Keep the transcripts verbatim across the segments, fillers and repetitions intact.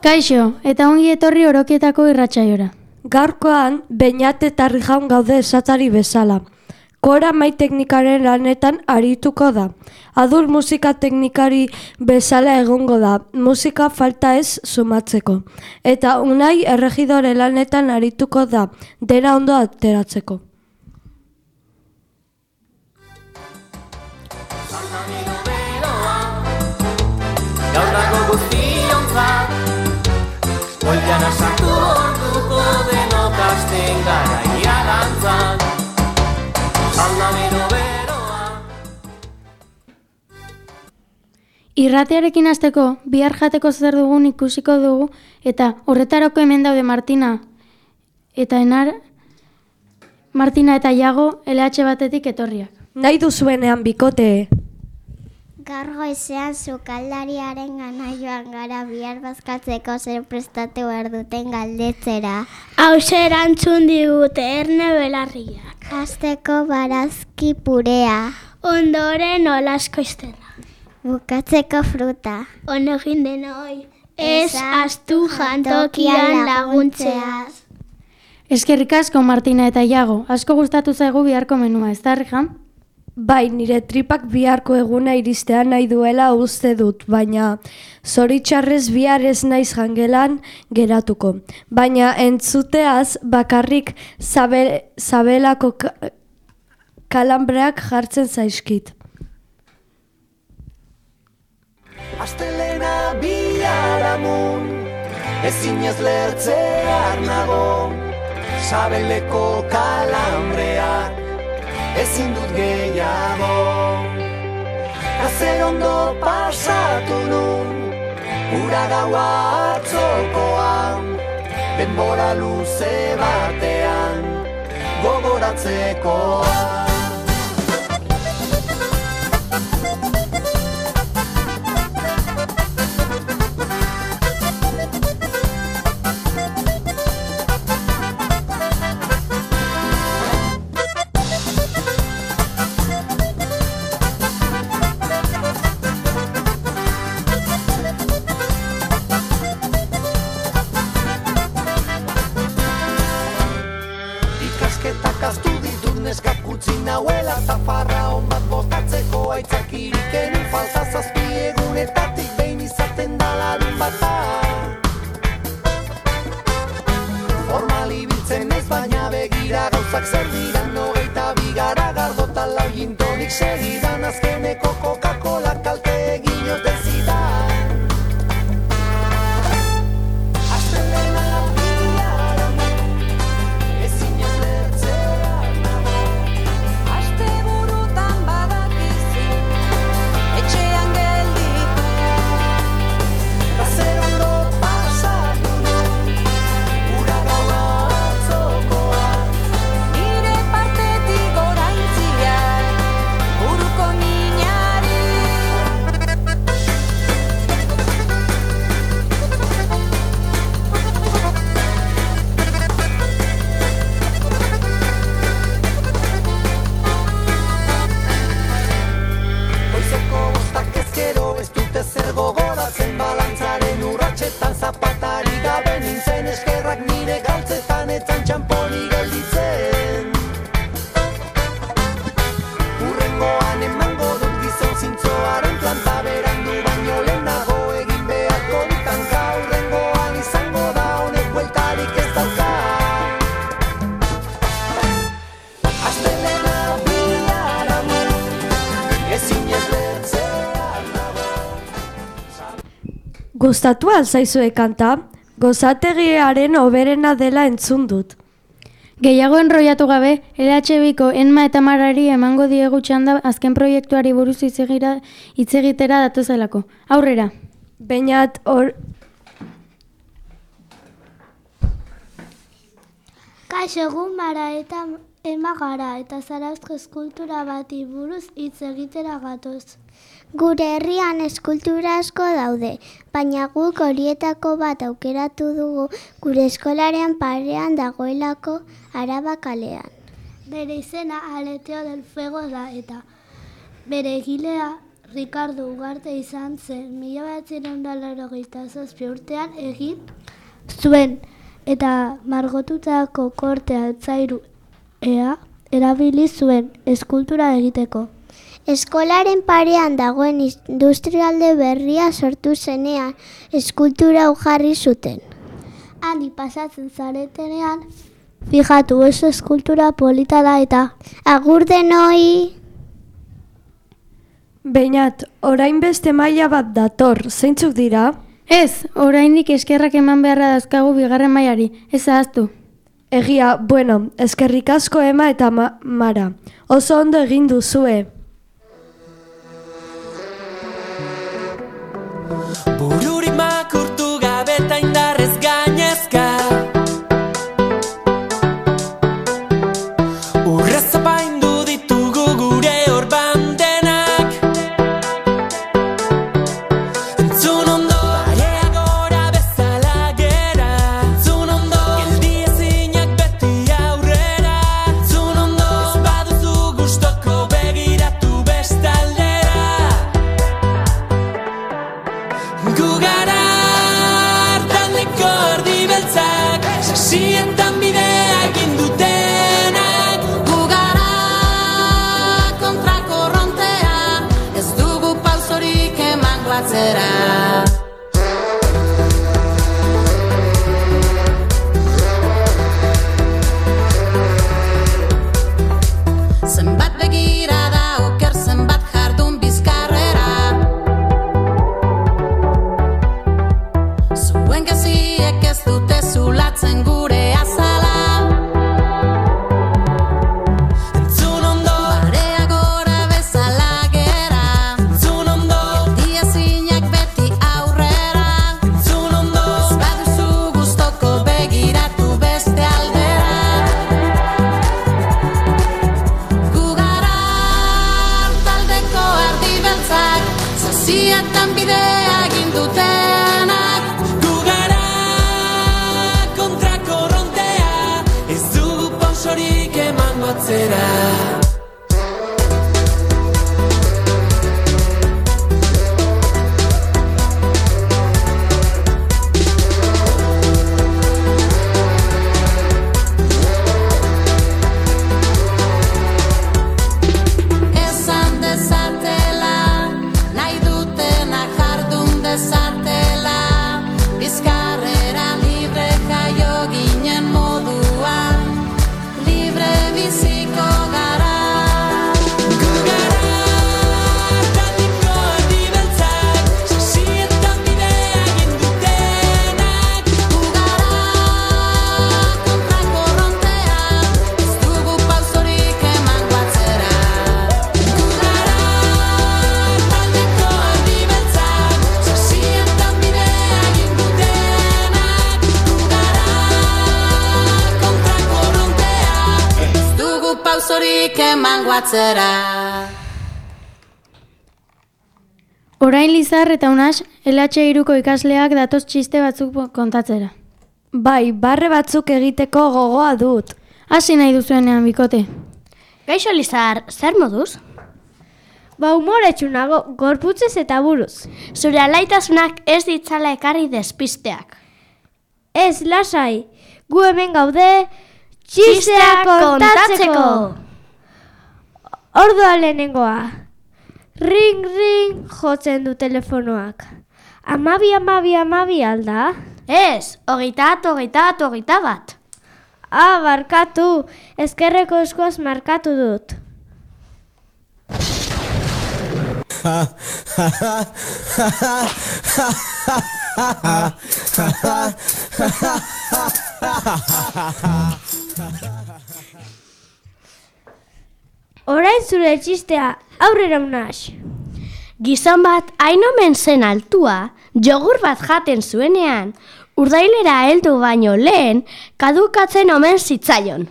Kaixo, eta ongi etorri Orokietako irratsaiora. Gaurkoan, Beñat eta Rijaun gaude esatari bezala. Kora mai teknikaren lanetan arituko da. Adur musika teknikari bezala egongo da, musika falta ez sumatzeko. Eta Unai erregidore lanetan arituko da, dena ondo ateratzeko. Gaurrako guztiontzat Oiana sartu orduko denok hasten gara ialantzan Salda bero-beroa Irratiarekin hasteko, bihar jateko zer dugun ikusiko dugu eta horretarako hemen daude Martina eta Enar, Martina eta Iago L H batetik etorriak. Nahi duzuenean bikote. Gaur goizean sukaldariaren gana joan gara bihar bazkatzeko zer prestatu behar duten galdetzera. Hauxe erantzun digute erne belarriak. Hasteko barazki purea. Ondoren olasko iztena. Bukatzeko fruta. Honegin denoi. Ez astu jantokian laguntzeaz. Eskerrik asko Martina eta Iago, asko gustatu zaigu biharko menua, ez da Rijan? Bai, nire tripak biharko eguna iristea nahi duela uste dut, baina zoritxarrez bihar ez naiz jangelan geratuko. Baina entzuteaz bakarrik zabe, zabelako ka, kalambreak jartzen zaizkit. Astelena biharamun Ezinez lertzear nago Sabeleko kalambreak Ezin dut gehiago Azer ondo pasatu nun Ura gaua atzokoan Denbora luze batean Gogoratzekoan Nauela zafarra on bat botatzeko aitzakirik enu falta zazpi egunetatik behin izaten da larun bata Formal ibiltzen ez baina begira gauzak zer diran hogeita bigara gardota lau gintonik segidan azkeneko Coca-Cola kalte egin ote zidan Zapatari gabe nintzen eskerrak nire galtzetan etzan txamponi gelditzen Urrengoan emango dut gizon zintzoaren planta berandu baino lehenago egin beharko dutan gaurrengoan izango da honek bueltarik ez dauka Astelena biharamun ezinez lertzean nago Gustatu alzaizue kanta, gozategiaren hoberena dela entzun dut. Gehiago enroiatu gabe, L H Biko Enma eta Marari emango diegu txanda azken proiektuari buruz hitz egitera datozelako. Aurrera! Beñat hor... Kaixo egun Mara eta Ema gara eta Zarauzko eskultura bati buruz hitz egitera gatoz. Gure herrian eskultura asko daude, baina guk horietako bat aukeratu dugu gure eskolaren parean dagoelako Araba kalean. Bere izena Aleteo del Fuego da eta bere egilea Ricardo Ugarte izan zen mila bederatziehun eta laurogeita zazpi urtean egin zuen eta margotutako korte altzairuea erabili zuen eskultura egiteko. Eskolaren parean dagoen industrialde berria sortu zenean eskultura hau jarri zuten. Hani pasatzen zaretenean, fijatu oso eskultura polita da eta agur denoi! Beñat, orain beste maila bat dator, zeintzuk dira? Ez, oraindik eskerrak eman beharra dazkagu bigarren mailari, ez ahaztu. Egia, bueno, eskerrik asko Ema eta ma Mara. Oso ondo egin duzue. Bururik makurtu gabe eta indarrez gainezka, urrez apaindu ditugu gure orban denak. Entzun ondo, barea gora bezala gera. Entzun ondo, geldi ezinak beti aurrera. Entzun ondo, ez baduzu gustoko begiratu bestaldera. Gu gara taldeko erdi beltzak, sasietan bidea egin dutenak. Gu gara kontrakorrontea, ez dugu pausorik emango atzera. Zenbat begirada oker, zenbat jardun bizkarrera. Zuen gaziek ez dute zulatzen gure azala. Entzun ondo, barea gora bezala gera. Entzun ondo, geldi ezinak beti aurrera. Entzun ondo, ez baduzu gustoko begiratu beste aldera. Gu gara taldeko erdi beltzak, zazietan bidea egin dutenak. Gu gara kontrakorrontea, ez dugu pausorik emango atzera. Esan dezatela, nahi dutena jardun dezatela. Bizkarrera libre jaio ginen moduan, libre biziko gara. Gu gara taldeko erdi beltzak, sasietan bidea egin dutenak. Gu gara kontrakorrontea, ez dugu pausorik emango atzera. Gu gara taldeko erdi beltzak, sasietan bidea egin dutenak. Gu gara kontrakorrontea, ez dugu pausorik emango atzera. Orain Lizar eta Unax L H hiruko ikasleak datoz txiste batzuk kontatzera. Bai, barre batzuk egiteko gogoa dut. Hasi nahi duzuenean, bikote. Gaixo Lizar, zer moduz? Ba umoretsunago, gorputzez eta buruz. Zure alaitasunak ez ditzala ekarri despisteak. Ez, lasai, gu hemen gaude txisteak kontatzeko. Ordua lehenengoa. Ring, ring, jotzen du telefonoak. Amabi, amabi, amabi alda? Ez, hogeita bat, hogeita bat, hogeita bat. Ah, barkatu, ezkerreko eskuaz markatu dut. Orain zure txistea, aurrera Unax. Gizon bat hain omen zen altua, jogur bat jaten zuenean, urdailera heldu baino lehen, kadukatzen omen zitzaion.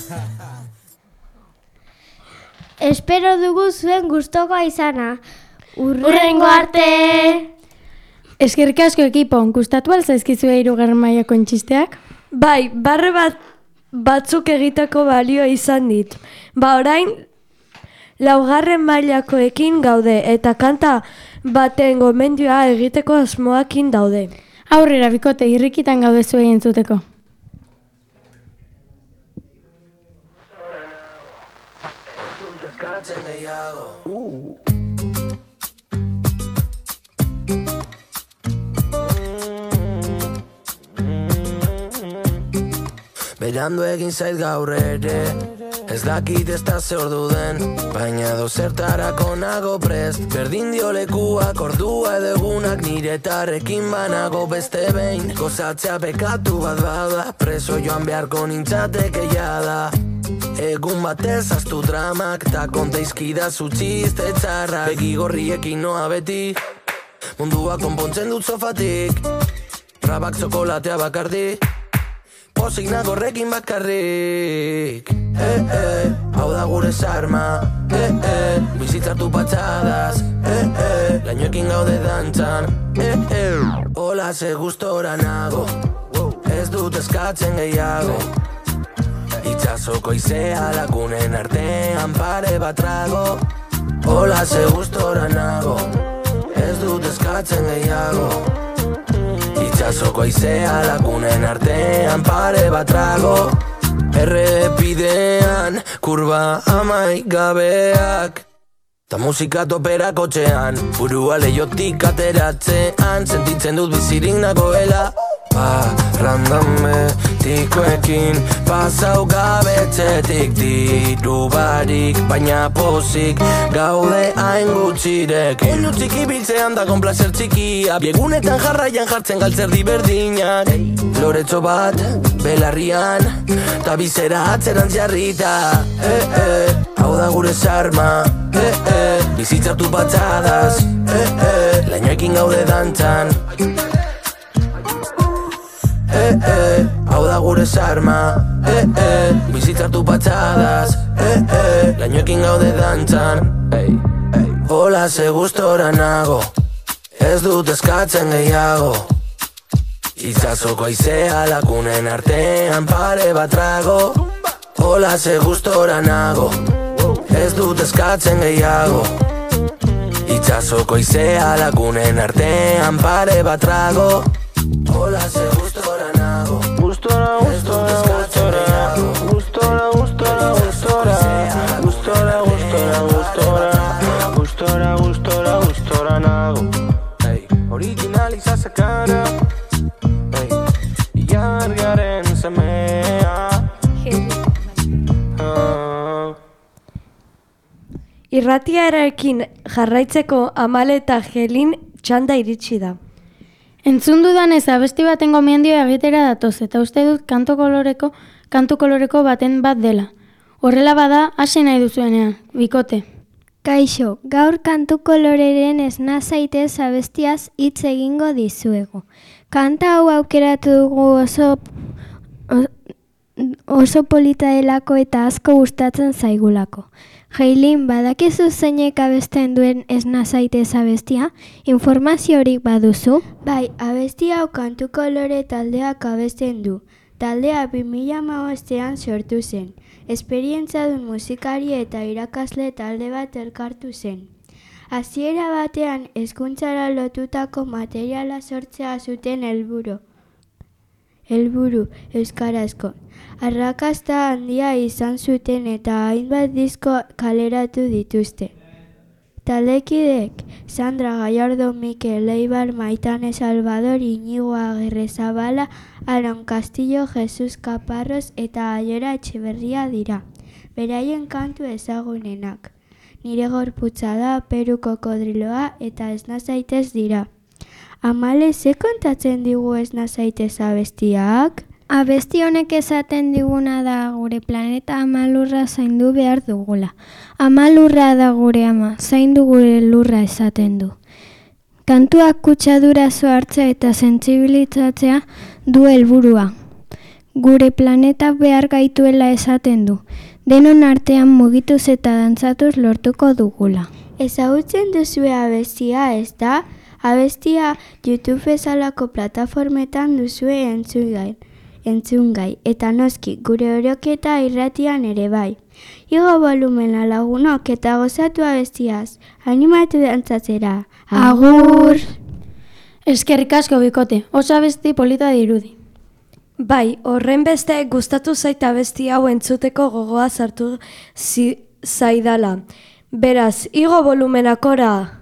Espero dugu zuen gustokoa izana. Urrengo arte! Eskerrik asko ekipo, gustatu alzaizkizue hirugarren mailako txisteak? Bai, barre bat batzuk egiteko balio izan dit. Ba orain, laugarren mailakoekin gaude eta kanta baten gomendioa egiteko asmoakin daude. Aurrera, bikote, irrikitan gaude zuei entzuteko. Berandu egin zait gaur ere, ez dakit ez da ze ordu den, baina dozertarako nago prest. Berdin diolekuak, ordua edo egunak, niretarrekin banago beste behin. Gozatzea pekatu bat bada, preso joan beharko nintzateke jada. Egun batez aztu dramak, ta konteizkida zutxizte txarrak. Begi gorriekin noa beti, mundua konpontzen dut sofatik. Rabak zokolatea bakardi, pozik nagorrekin bakarrik. Eh, eh, hau da gure sarma. Eh, eh, bizitzartu patxadas. Eh, eh, lainoekin gaude dantzan. Eh, eh, hola ze gustora nago, ez dut eskatzen gehiago. Itxasoko izea lagunen artean pare bat trago. Hola ze gustora nago, ez dut eskatzen gehiago. Itxasoko aizea lagunen artean pare bat trago. Errepidean kurba amaik gabeak, ta musika topera kotxean, burua leiotik ateratzean, sentitzen dut bizirik nagoela. Parrandame tikoekin pasau gabetzetik, diru barik baina pozik gaude hain gutxirekin. Oinu txiki biltzean da konplazer txikia, biegunetan jarraian jartzen galtzerdi berdinak. Loretxo bat belarrian, ta bizera atzerantz jarrita. Eh, eh, hau da gure sarma. Eh, eh, bizitzartu patxadas. Eh, eh, lainoekin gaude dantzan. Eh, eh, hau da gure sarma. Eh, eh, bizitzartu patxadas. Eh, eh, lainoekin gaude dantzan. Hey, hey. Hola ze gustora nago, ez dut eskatzen gehiago. Itxasoko aizea lagunen artean pare bat trago. Hola ze gustora nago, ez dut eskatzen gehiago. Itxasoko aizea lagunen artean pare bat trago. Hola ze gustora nago, gustora, gustora, gustora, gustora, gustora, gustora, gustora, gustora, gustora, gustora, gustora, gustora nago. Hey, original izazakara, hey, ilargaren semea. Ah. Irratiarekin jarraitzeko Amale eta Gelin txanda iritsi da. Entzun dudanez abesti baten gomendioa egitera datoz eta uste dut kantu koloreko, kantu koloreko baten bat dela. Horrela bada, hasi nahi duzuenean, bikote. Kaixo, gaur kantu koloreren esna zaitez abestiaz hitz egingo dizuegu. Kanta hau aukeratu dugu oso, oso polita delako eta asko gustatzen zaigulako. Jailin, badakizu zeinek abesten duen esna zaitez abestia? Informaziorik baduzu? Bai, abesti hau kantu kolore taldeak abesten du. Taldea bi mila hamabostean sortu zen. Esperientzadun musikari eta irakasle talde bat elkartu zen. Hasiera batean hezkuntzara lotutako materiala sortzea zuten helburu. Helburu euskarazko. Arrakasta handia izan zuten eta hainbat disko kaleratu dituzte. Taldekideek Sandra Gallardo, Mikel Leibar, Maitane Salvador, Iñigo Agirrezabala, Aron Castillo, Jesus Caparros eta Aiora Etxeberria dira. Beraien kantu ezagunenak. Nire gorputza da, Peru kokodriloa eta esna zaitez dira. Amale, ze kontatzen digu esna zaitez abestiak? Abesti honek esaten diguna da gure planeta ama lurra zaindu behar dugula. Ama lurra da gure ama, zaindu gure lurra esaten du. Kantuak kutsadura hartzea eta sentsibilizatzea du helburua. Gure planeta behar gaituela esaten du. Denon artean mugituz eta dantzatuz lortuko dugula. Ezagutzen duzue abestia, ez da? Abestia YouTube bezalako plataformetan duzue entzungai, entzungai, eta noski gure oroketa irratian ere bai. Igo volumena lagunok eta gozatu abestiaz, animatu dantzatzera. Agur! Eskerrik asko bikote, oso abesti polita dirudi. Bai, horren beste gustatu zaita abesti hau entzuteko gogoa sartu zi, zaidala. Beraz, igo volumenakora!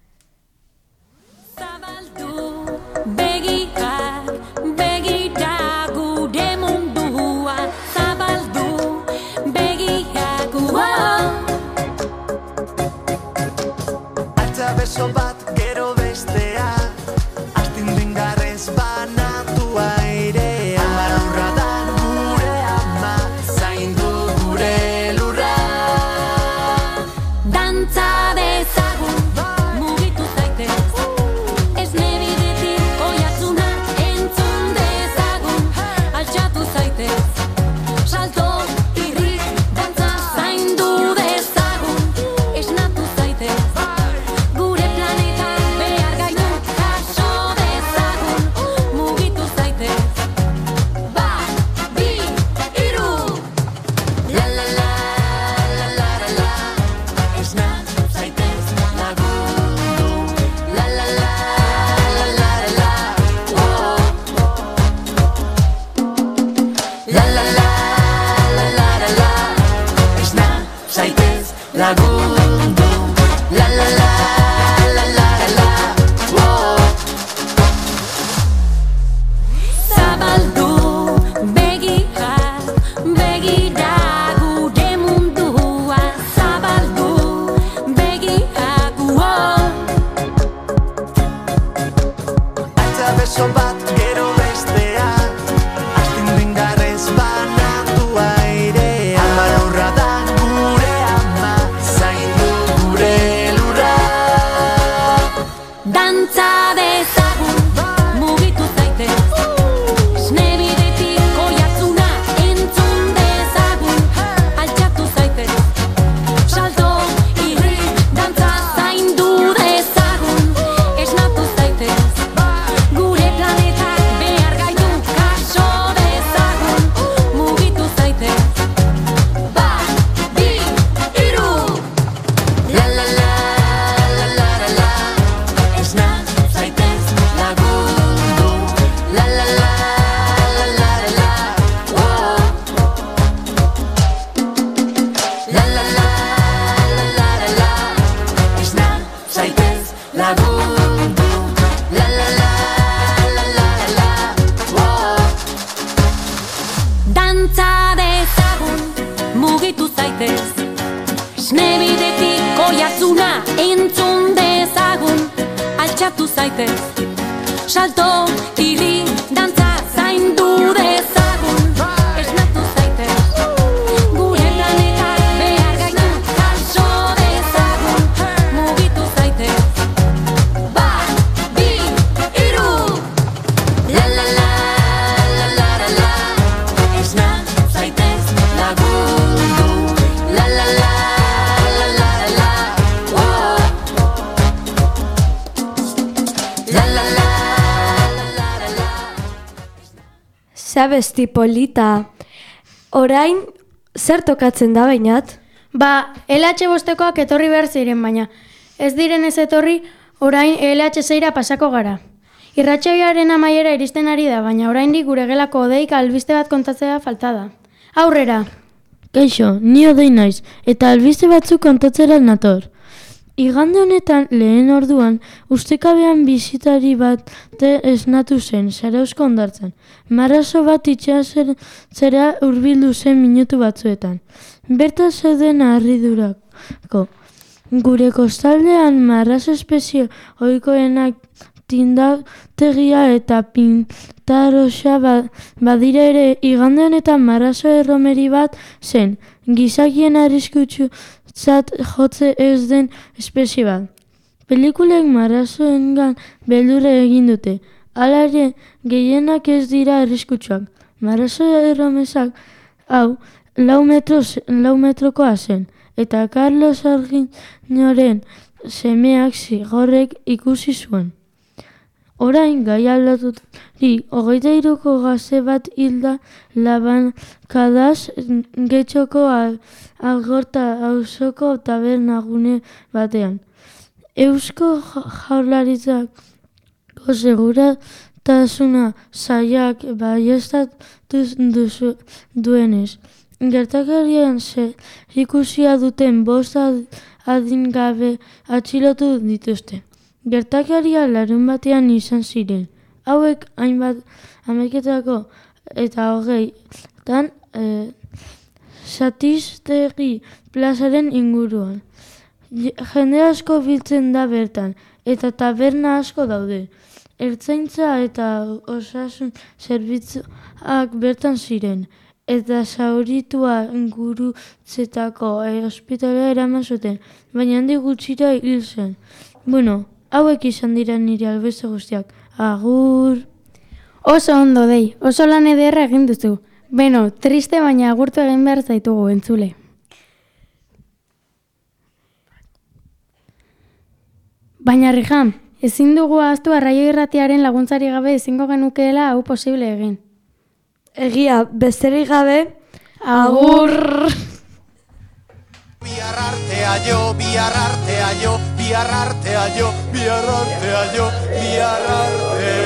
Beso bat gero bestea, astindu indarrez banatu airea. Amarra da gure ama, zaindu gure lurra. Dantza dezagun, mugitu zaitez, esne bidetik oihartzuna entzun dezagun, altxatu zaitez, salto, irri, dantza zaindu dezagun, esnatu zaitez. Lagundu, la la la la la la la, oh. Zabaldu begia, begira gure mundua. Zabaldu begia oh. Altza beso bat gero bestea, astindu indarrez banatu airea. Amarra da gure ama, zaindu gure lurra. Dantza dezagun, mugitu zaitez, esne bidetik oihartzuna entzun dezagun, altxatu zaitez, salto, irri, dantza zaindu dezagun, esnatu zaitez, gure planetak behar gaitu kaso dezagun, mugitu zaitez, bat, bi, hiru. La la la la la la la, esnatu zaitez lagundu. La la la la la la la, oh. La la la la la la la, esnatu zaitez lagundu. La la la la la la la, oh. Dantza dezagun, mugitu zaitez, esne bidetik oihartzuna entzun dezagun, altxatu zaitez, salto, irri, dantza zaindu dezagun, esnatu zaitez, gure planetak behar gaitu kaso dezagun, mugitu zaitez, bat, bi, hiru. La la la la la la la, esnatu zaitez lagundu. La la la la la la la, oh. La la la la la la la. Zabesti polita. Orain, zer tokatzen da bainat? Ba, L H bostekoak etorri behar ziren baina. Ez diren ez etorri, orain L H seira pasako gara. Irratsaioaren amaiera iristen ari da, baina oraindik gure gelako odeik albiste bat kontatzea falta da. Aurrera! Kaixo, ni odei naiz, eta albiste batzuk kontatzera nator. Igande honetan lehen orduan, ustekabean bisitari bat esnatu zen, Zarauzko hondartzan. Marrazo bat itxasertzera hurbildu zen minutu batzuetan. Berta zeuden harridurako. Gure kostaldean marrazo espezio ohikoenak tindategia eta pintarosa badira ere, igande honetan marrazo erromeri bat zen, gizakien arriskutsu zat jotze ez den espezie bat. Pelikulek marrazoengan beldurra egin dute, hala ere gehienak ez dira arriskutsuak. Marrazo erromesak hau lau, metro, lau metrokoa zen, eta Carlos Arginoren semeak zigorrek ikusi zuen. Orain gai aldaturi hogeita hiruko gazte bat hilda labankadaz Getxoko al, Algorta auzoko tabernagune batean. Eusko Jaurlaritzako seguratasuna sailak baieztatu duzu duenez. Gertakarian zerikusia duten bost adingabe atxilotu dituzte. Gertakaria larun batean izan ziren. Hauek hainbat hamaiketako eta hogeitan e, Satiztegi plazaren inguruan. Jende asko biltzen da bertan, eta taberna asko daude. Ertzaintza eta osasun zerbitzuak bertan ziren, eta zauritua gurutzetako e, ospitalea eraman zuten, baina handi gutxira hil zen. Bueno, hauek izan dira nire albiste guztiak. Agur! Oso ondo dei, oso lan ederra egin duzu. Beno, triste baina agurtu egin behar zaitugu entzule. Baina Rijam, ezin dugu ahaztu Arraio Irratiaren laguntzari gabe ezingo genukeela hau posible egin. Egia, besterik gabe, agur! Bihar artea jo, bihar artea jo, bihar artea jo, bihar artea jo, bihar artea